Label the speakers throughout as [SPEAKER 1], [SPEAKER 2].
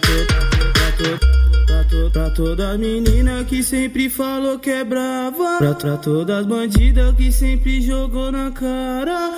[SPEAKER 1] Pra toda menina que sempre falou que é brava, pra todas as bandidas que sempre jogou na cara.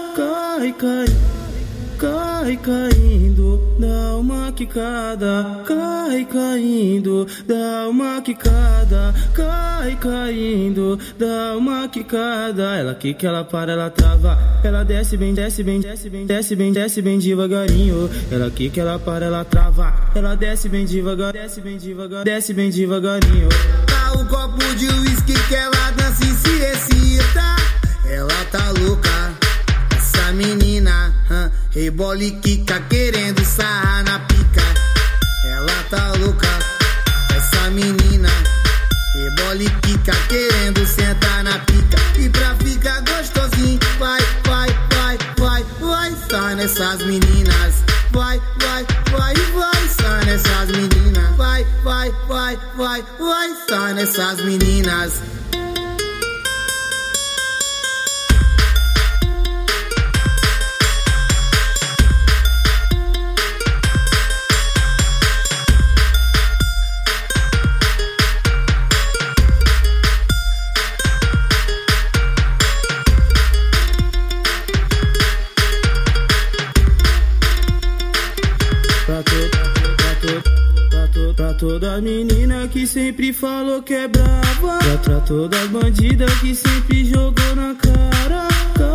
[SPEAKER 1] Cai caindo, dá uma quicada. Cai caindo, dá uma quicada. Cai caindo, dá uma quicada. Ela quica, ela para, ela trava. Ela desce bem, desce bem, desce bem, desce bem, desce bem devagarinho. Ela quica, ela para, ela trava. Ela desce bem devagar, desce bem devagar, desce bem devagarinho.
[SPEAKER 2] Dá um copo de uísque que ela dança e se excita. Ela tá louca, essa menina, rebola e quica querendo sarrar na pica. Ela tá louca, essa menina, rebola e quica querendo sentar na pica. E pra ficar gostosinho, vai, sai nessas meninas. Vai, sai nessas meninas. Vai, sai nessas meninas.
[SPEAKER 1] Pra toda menina que sempre falou que é brava, pra todas as bandidas que sempre jogou na cara.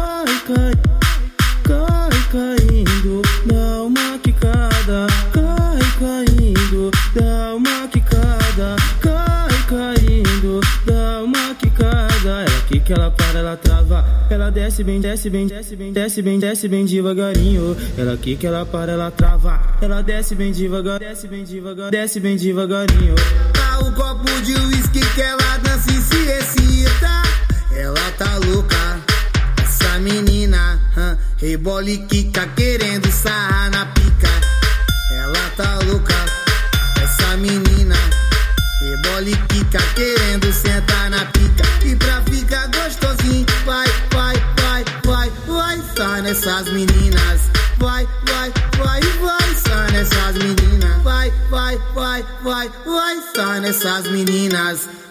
[SPEAKER 1] Cai caindo, dá uma quicada. Cai caindo, dá uma quicada. Cai caindo, dá uma quicada. Ela quica, ela para, ela trava. Ela desce bem, desce bem, desce bem, desce bem, desce bem devagarinho. Ela quica, ela para, ela trava. Ela desce bem devagar, desce bem devagar, desce bem devagarinho.
[SPEAKER 2] Dá um copo de uísque que ela dança e se excita. Ela tá louca, essa menina, rebola e quica querendo sarrar na pica. Ela tá louca, essa menina, rebola e quica querendo sentar na pica. E pra ficar gostosinho, vai, sai nessas meninas. Vai, sai nessas meninas. Vai, sai nessas meninas.